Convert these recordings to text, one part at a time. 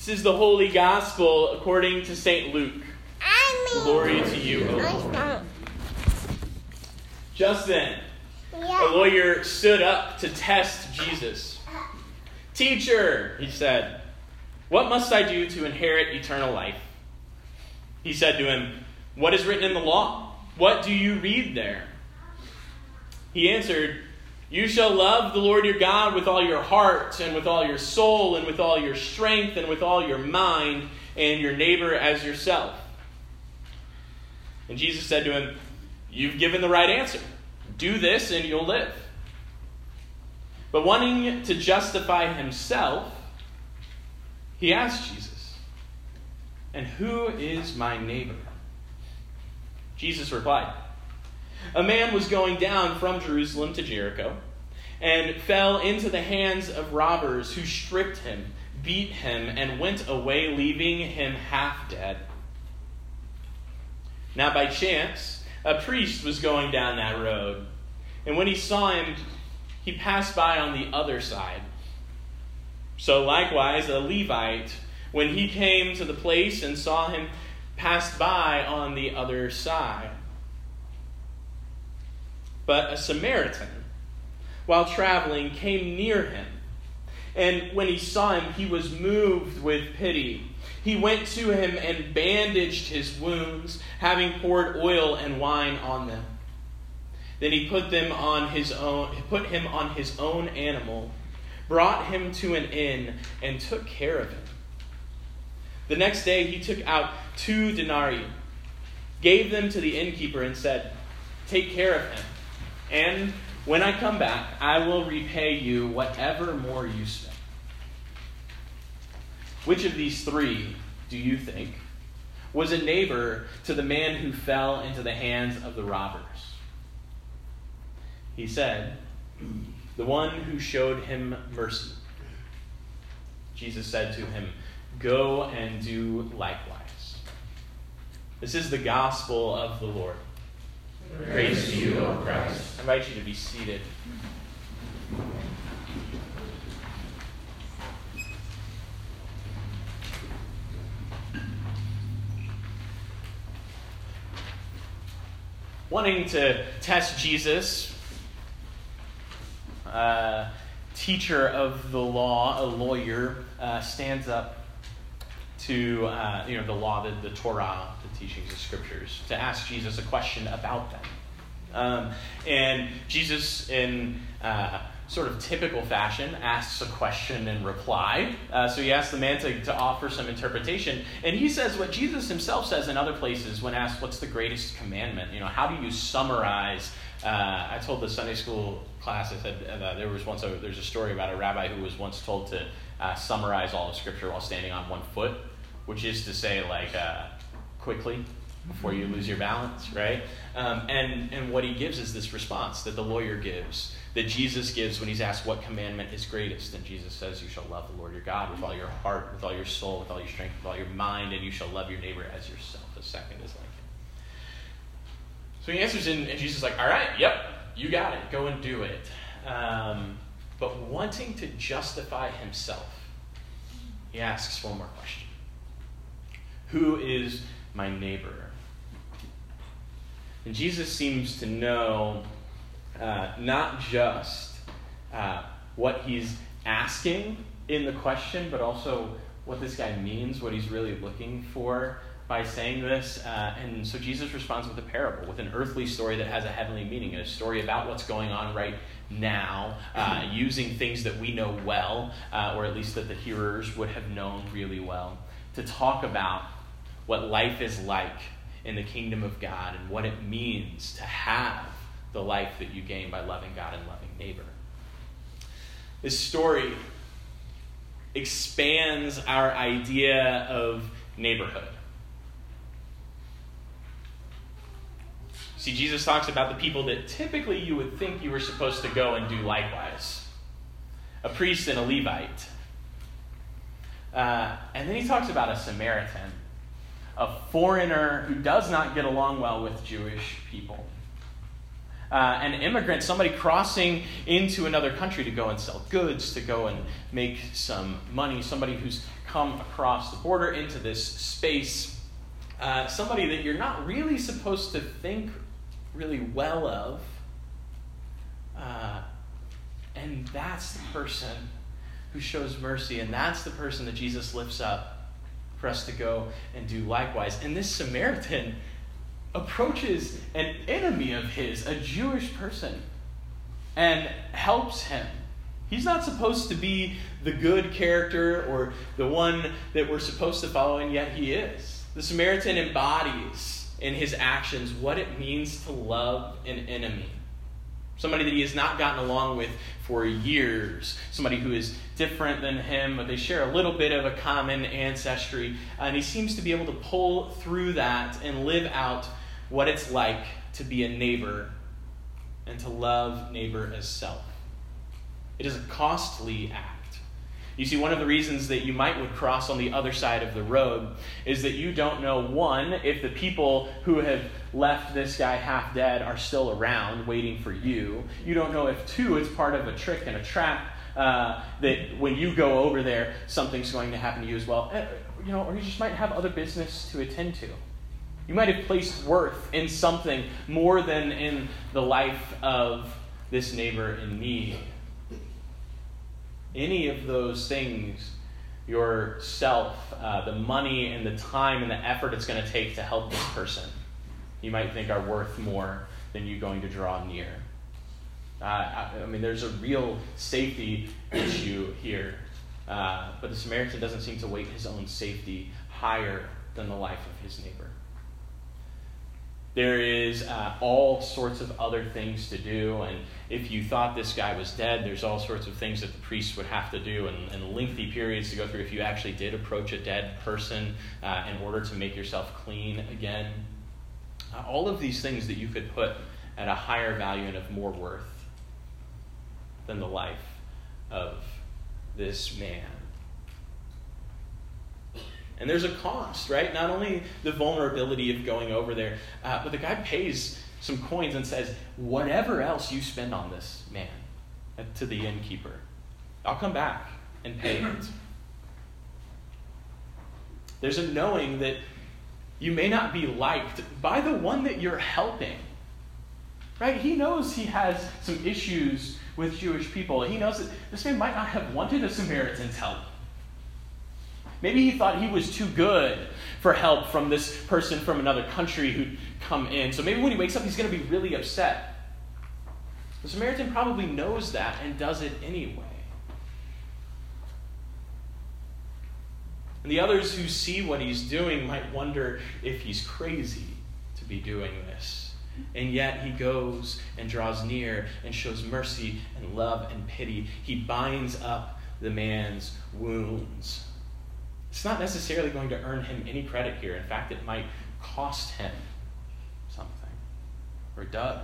This is the Holy Gospel according to St. Luke. Glory to you, O Lord. Just then, a lawyer stood up to test Jesus. "Teacher," he said, "what must I do to inherit eternal life?" He said to him, "What is written in the law? What do you read there?" He answered, "You shall love the Lord your God with all your heart and with all your soul and with all your strength and with all your mind, and your neighbor as yourself." And Jesus said to him, "You've given the right answer. Do this and you'll live." But wanting to justify himself, he asked Jesus, "And who is my neighbor?" Jesus replied, "A man was going down from Jerusalem to Jericho and fell into the hands of robbers who stripped him, beat him, and went away, leaving him half dead. Now by chance, a priest was going down that road, and when he saw him, he passed by on the other side. So likewise, a Levite, when he came to the place and saw him, passed by on the other side. But a Samaritan, while traveling, came near him, and when he saw him, he was moved with pity. He went to him and bandaged his wounds, having poured oil and wine on them. Then he put him on his own animal, brought him to an inn, and took care of him. The next day he took out 2 denarii, gave them to the innkeeper, and said, 'Take care of him, and when I come back, I will repay you whatever more you spend.' Which of these 3, do you think, was a neighbor to the man who fell into the hands of the robbers?" He said, "The one who showed him mercy." Jesus said to him, "Go and do likewise." This is the gospel of the Lord. Praise to you, O Christ. I invite you to be seated. Wanting to test Jesus, teacher of the law, a lawyer, stands up to the law, the Torah, the teachings of Scriptures, to ask Jesus a question about them. And Jesus, in sort of typical fashion, asks a question and reply. So he asks the man to offer some interpretation. And he says what Jesus himself says in other places when asked, "What's the greatest commandment?" How do you summarize? I told the Sunday school class, I said there's a story about a rabbi who was once told to summarize all of Scripture while standing on one foot, which is to say, quickly, before you lose your balance, right? And what he gives is this response that the lawyer gives, that Jesus gives when he's asked what commandment is greatest. And Jesus says, "You shall love the Lord your God with all your heart, with all your soul, with all your strength, with all your mind, and you shall love your neighbor as yourself." The second is like it. So he answers, and Jesus is like, "All right, yep, you got it. Go and do it." But wanting to justify himself, he asks one more question. Who is my neighbor? And Jesus seems to know not just what he's asking in the question, but also what this guy means, what he's really looking for by saying this. And so Jesus responds with a parable, with an earthly story that has a heavenly meaning, a story about what's going on right now, using things that we know well, or at least that the hearers would have known really well, to talk about what life is like in the kingdom of God and what it means to have the life that you gain by loving God and loving neighbor. This story expands our idea of neighborhood. See, Jesus talks about the people that typically you would think you were supposed to go and do likewise. A priest and a Levite. And then he talks about a Samaritan, a foreigner who does not get along well with Jewish people. an immigrant, somebody crossing into another country to go and sell goods, to go and make some money, somebody who's come across the border into this space, somebody that you're not really supposed to think really well of. And that's the person who shows mercy, and that's the person that Jesus lifts up for us to go and do likewise. And this Samaritan approaches an enemy of his, a Jewish person, and helps him. He's not supposed to be the good character or the one that we're supposed to follow, and yet he is. The Samaritan embodies in his actions what it means to love an enemy. Somebody that he has not gotten along with for years. Somebody who is different than him, but they share a little bit of a common ancestry. And he seems to be able to pull through that and live out what it's like to be a neighbor and to love neighbor as self. It is a costly act. You see, one of the reasons that you would cross on the other side of the road is that you don't know, one, if the people who have left this guy half dead are still around waiting for you. You don't know if, two, it's part of a trick and a trap that when you go over there, something's going to happen to you as well. Or you just might have other business to attend to. You might have placed worth in something more than in the life of this neighbor in need. Any of those things, yourself, the money and the time and the effort it's going to take to help this person, you might think are worth more than you going to draw near. There's a real safety issue here. But the Samaritan doesn't seem to weight his own safety higher than the life of his neighbor. There is all sorts of other things to do, and if you thought this guy was dead, there's all sorts of things that the priest would have to do and lengthy periods to go through if you actually did approach a dead person in order to make yourself clean again. All of these things that you could put at a higher value and of more worth than the life of this man. And there's a cost, right? Not only the vulnerability of going over there, but the guy pays some coins and says, whatever else you spend on this man, to the innkeeper, I'll come back and pay it. There's a knowing that you may not be liked by the one that you're helping, right? He knows he has some issues with Jewish people. He knows that this man might not have wanted a Samaritan's help. Maybe he thought he was too good for help from this person from another country who'd come in. So maybe when he wakes up, he's going to be really upset. The Samaritan probably knows that and does it anyway. And the others who see what he's doing might wonder if he's crazy to be doing this. And yet he goes and draws near and shows mercy and love and pity. He binds up the man's wounds. It's not necessarily going to earn him any credit here. In fact, it might cost him something, or does.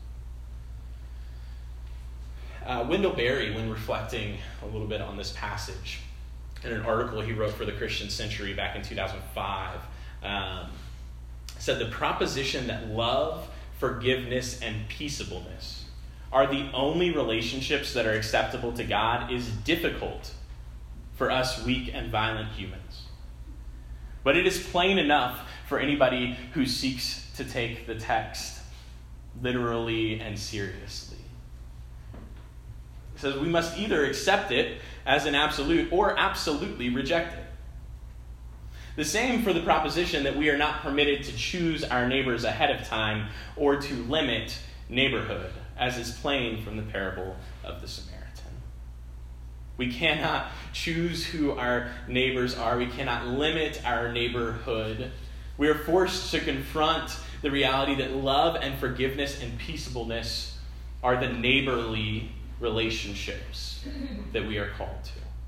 Wendell Berry, when reflecting a little bit on this passage, in an article he wrote for the Christian Century back in 2005, said the proposition that love, forgiveness, and peaceableness are the only relationships that are acceptable to God is difficult for us weak and violent humans. But it is plain enough for anybody who seeks to take the text literally and seriously. It says we must either accept it as an absolute or absolutely reject it. The same for the proposition that we are not permitted to choose our neighbors ahead of time or to limit neighborhood, as is plain from the parable of the Samaritan. We cannot choose who our neighbors are. We cannot limit our neighborhood. We are forced to confront the reality that love and forgiveness and peaceableness are the neighborly relationships that we are called to.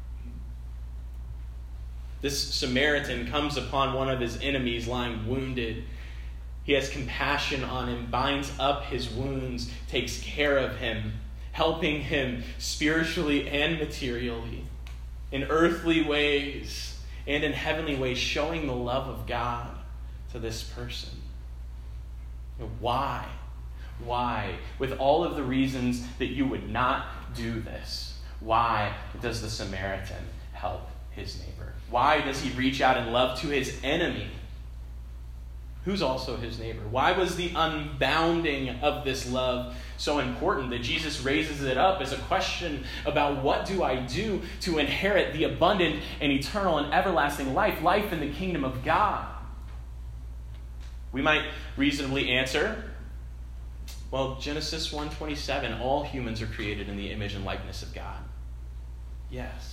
This Samaritan comes upon one of his enemies lying wounded. He has compassion on him, binds up his wounds, takes care of him, helping him spiritually and materially, in earthly ways and in heavenly ways, showing the love of God to this person. Why? Why? With all of the reasons that you would not do this, why does the Samaritan help his neighbor? Why does he reach out in love to his enemy, who's also his neighbor? Why was the unbounding of this love so important that Jesus raises it up as a question about what do I do to inherit the abundant and eternal and everlasting life in the kingdom of God? We might reasonably answer, well, Genesis 1:27, all humans are created in the image and likeness of God. Yes.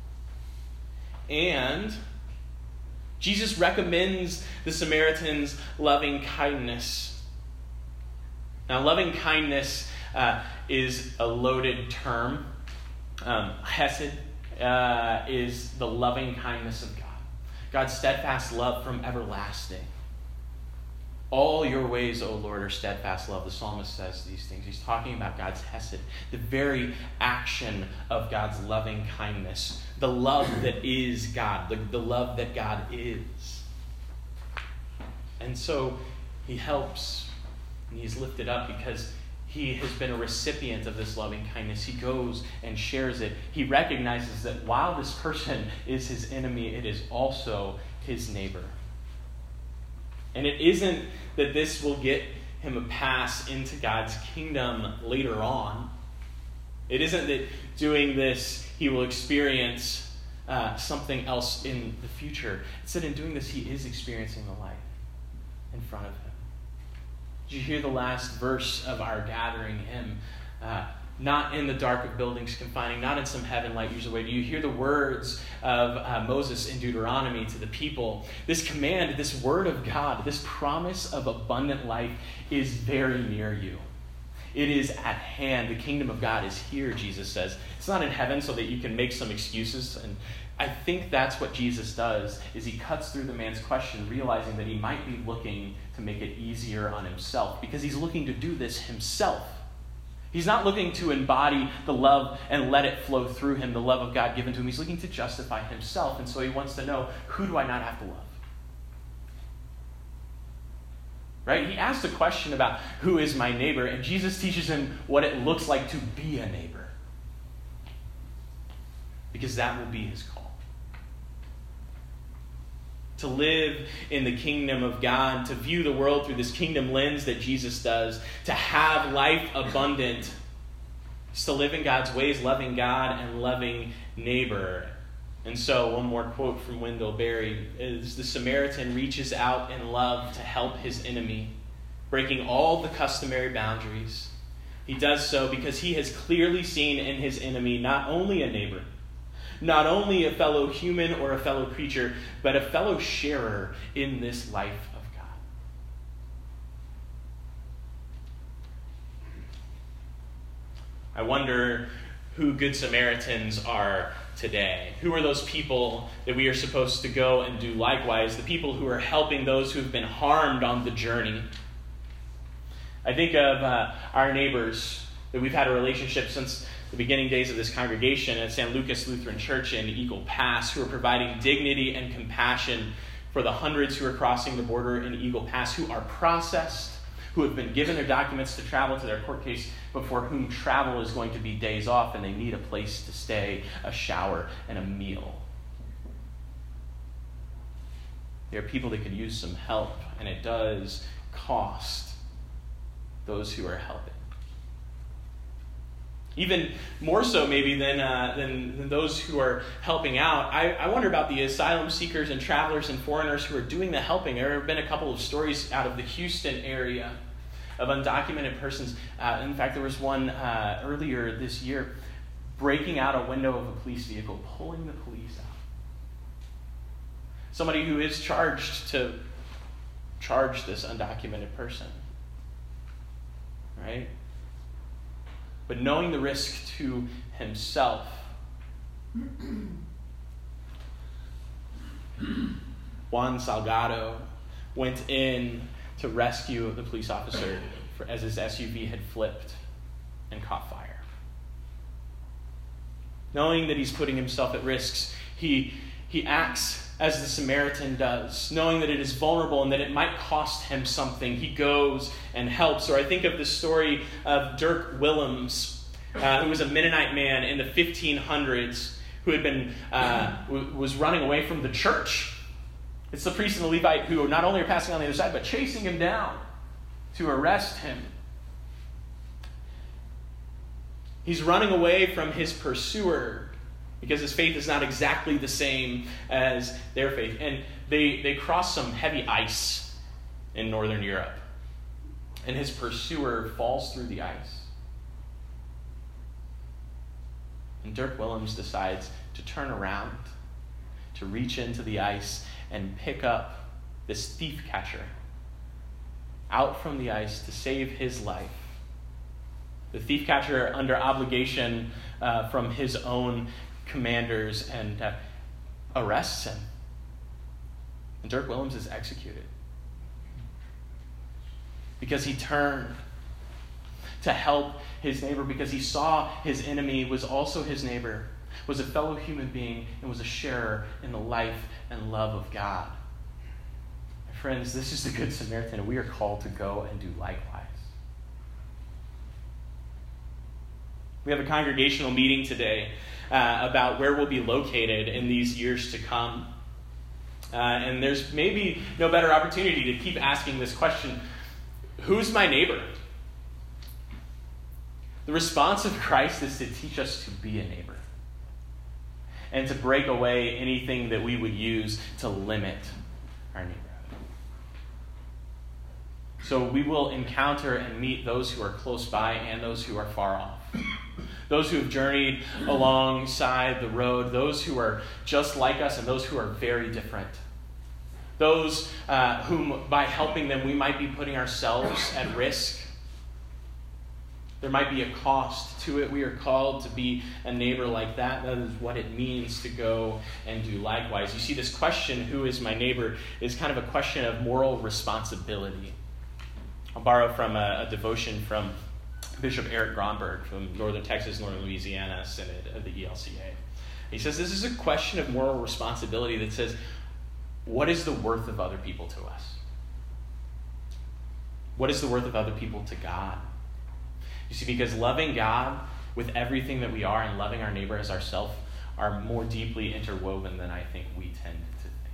And Jesus recommends the Samaritan's loving kindness. Now, loving kindness is a loaded term. Hesed is the loving kindness of God. God's steadfast love from everlasting. All your ways, O Lord, are steadfast love. The psalmist says these things. He's talking about God's hesed, the very action of God's loving kindness, the love that is God, the love that God is. And so he helps, and he's lifted up because he has been a recipient of this loving kindness. He goes and shares it. He recognizes that while this person is his enemy, it is also his neighbor. And it isn't that this will get him a pass into God's kingdom later on. It isn't that doing this he will experience something else in the future. It's that in doing this he is experiencing the life in front of him. Did you hear the last verse of our gathering hymn? Not in the dark of buildings confining, not in some heaven light years away. Do you hear the words of Moses in Deuteronomy to the people? This command, this word of God, this promise of abundant life is very near you. It is at hand. The kingdom of God is here, Jesus says. It's not in heaven so that you can make some excuses. And I think that's what Jesus does, is he cuts through the man's question, realizing that he might be looking to make it easier on himself, because he's looking to do this himself. He's not looking to embody the love and let it flow through him, the love of God given to him. He's looking to justify himself. And so he wants to know, who do I not have to love? Right? He asked a question about who is my neighbor, and Jesus teaches him what it looks like to be a neighbor. Because that will be his call. To live in the kingdom of God, to view the world through this kingdom lens that Jesus does, to have life abundant, is to live in God's ways, loving God and loving neighbor. And so, one more quote from Wendell Berry is, the Samaritan reaches out in love to help his enemy, breaking all the customary boundaries. He does so because he has clearly seen in his enemy not only a neighbor, not only a fellow human or a fellow creature, but a fellow sharer in this life of God. I wonder who Good Samaritans are today. Who are those people that we are supposed to go and do likewise? The people who are helping those who have been harmed on the journey. I think of our neighbors that we've had a relationship since the beginning days of this congregation at San Lucas Lutheran Church in Eagle Pass, who are providing dignity and compassion for the hundreds who are crossing the border in Eagle Pass, who are processed, who have been given their documents to travel to their court case, but for whom travel is going to be days off and they need a place to stay, a shower, and a meal. There are people that could use some help, and it does cost those who are helping. Even more so maybe than those who are helping out, I wonder about the asylum seekers and travelers and foreigners who are doing the helping. There have been a couple of stories out of the Houston area of undocumented persons. In fact, there was one earlier this year breaking out a window of a police vehicle, pulling the police out. Somebody who is charged to charge this undocumented person. Right? But knowing the risk to himself. Juan Salgado went in to rescue the police officer as his SUV had flipped and caught fire. Knowing that he's putting himself at risk, he acts as the Samaritan does, knowing that it is vulnerable and that it might cost him something. He goes and helps. Or I think of the story of Dirk Willems, who was a Mennonite man in the 1500s who had been was running away from the church. It's the priest and the Levite who not only are passing on the other side, but chasing him down to arrest him. He's running away from his pursuer because his faith is not exactly the same as their faith. And they cross some heavy ice in northern Europe. And his pursuer falls through the ice. And Dirk Willems decides to turn around, to reach into the ice and pick up this thief catcher out from the ice to save his life. The thief catcher under obligation from his own commanders and arrests him. And Dirk Willems is executed because he turned to help his neighbor, because he saw his enemy was also his neighbor, was a fellow human being, and was a sharer in the life and love of God. My friends, this is the Good Samaritan, and we are called to go and do likewise. We have a congregational meeting today about where we'll be located in these years to come. And there's maybe no better opportunity to keep asking this question: who's my neighbor? The response of Christ is to teach us to be a neighbor and to break away anything that we would use to limit our neighborhood. So we will encounter and meet those who are close by and those who are far off. Those who have journeyed alongside the road, those who are just like us and those who are very different. Those whom, by helping them, we might be putting ourselves at risk. There might be a cost to it. We are called to be a neighbor like that. That is what it means to go and do likewise. You see, this question, who is my neighbor, is kind of a question of moral responsibility. I'll borrow from a devotion from Bishop Eric Gronberg from Northern Texas, Northern Louisiana Synod of the ELCA. He says this is a question of moral responsibility that says, what is the worth of other people to us? What is the worth of other people to God? You see, because loving God with everything that we are and loving our neighbor as ourselves are more deeply interwoven than I think we tend to think.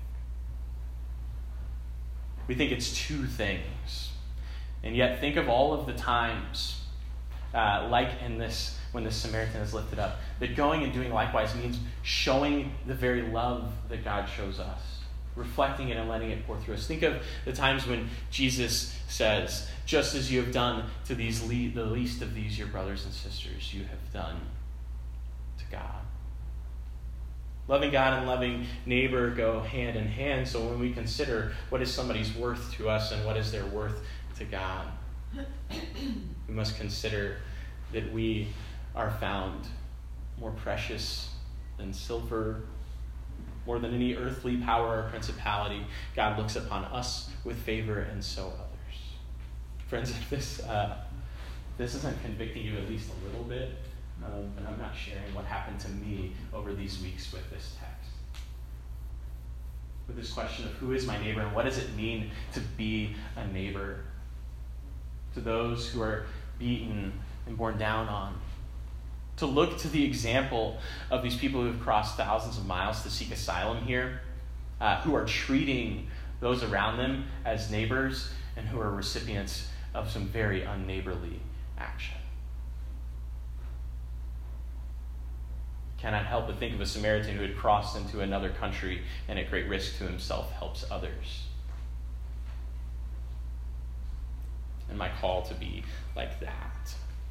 We think it's two things. And yet think of all of the times like in this, when the Samaritan is lifted up, that going and doing likewise means showing the very love that God shows us, reflecting it and letting it pour through us. Think of the times when Jesus says, just as you have done to the least of these, your brothers and sisters, you have done to God. Loving God and loving neighbor go hand in hand. So when we consider what is somebody's worth to us and what is their worth to God, we must consider that we are found more precious than silver, more than any earthly power or principality. God looks upon us with favor, and so others. Friends, if this isn't convicting you at least a little bit, and I'm not sharing what happened to me over these weeks with this text, with this question of who is my neighbor and what does it mean to be a neighbor to those who are beaten and borne down on, to look to the example of these people who have crossed thousands of miles to seek asylum here, who are treating those around them as neighbors and who are recipients of some very unneighborly action. Cannot help but think of a Samaritan who had crossed into another country and at great risk to himself helps others. And my call to be like that.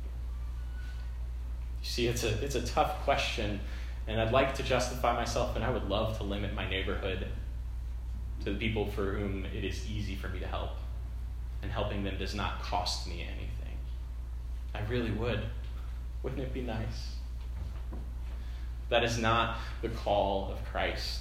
You see, it's a tough question, and I'd like to justify myself, and I would love to limit my neighborhood to the people for whom it is easy for me to help, and helping them does not cost me anything. I really would. Wouldn't it be nice? That is not the call of Christ.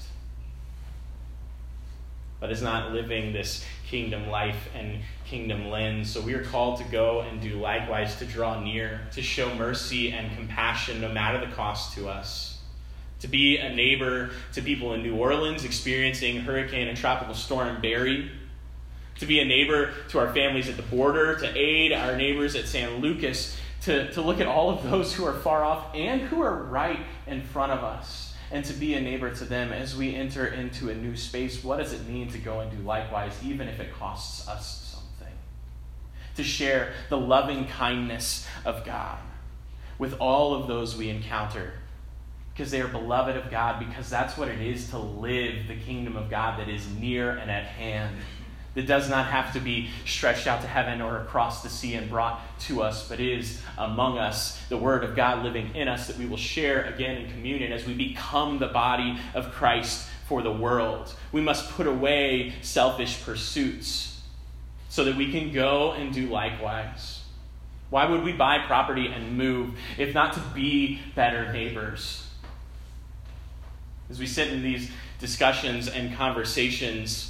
That is not living this kingdom life and kingdom lens. So we are called to go and do likewise, to draw near, to show mercy and compassion no matter the cost to us, To be a neighbor to people in New Orleans experiencing Hurricane and Tropical Storm Barry. To be a neighbor to our families at the border, to aid our neighbors at San Lucas, to look at all of those who are far off and who are right in front of us, and to be a neighbor to them as we enter into a new space. What does it mean to go and do likewise, even if it costs us something? To share the loving kindness of God with all of those we encounter, because they are beloved of God, because that's what it is to live the kingdom of God that is near and at hand, that does not have to be stretched out to heaven or across the sea and brought to us, but is among us, the word of God living in us, that we will share again in communion as we become the body of Christ for the world. We must put away selfish pursuits so that we can go and do likewise. Why would we buy property and move if not to be better neighbors? As we sit in these discussions and conversations,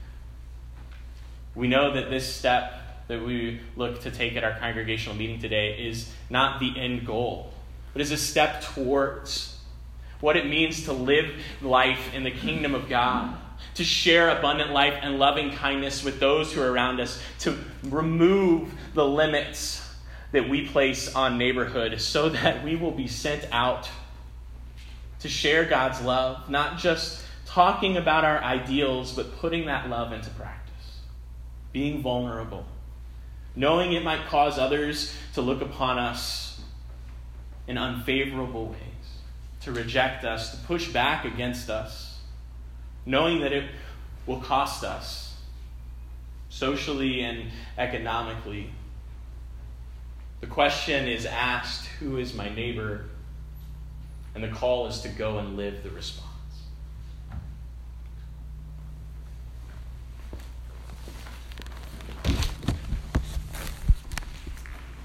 we know that this step that we look to take at our congregational meeting today is not the end goal, but is a step towards what it means to live life in the kingdom of God, to share abundant life and loving kindness with those who are around us, to remove the limits that we place on neighborhood so that we will be sent out to share God's love, not just talking about our ideals, but putting that love into practice. Being vulnerable, knowing it might cause others to look upon us in unfavorable ways, to reject us, to push back against us, knowing that it will cost us socially and economically. The question is asked, who is my neighbor? And the call is to go and live the response.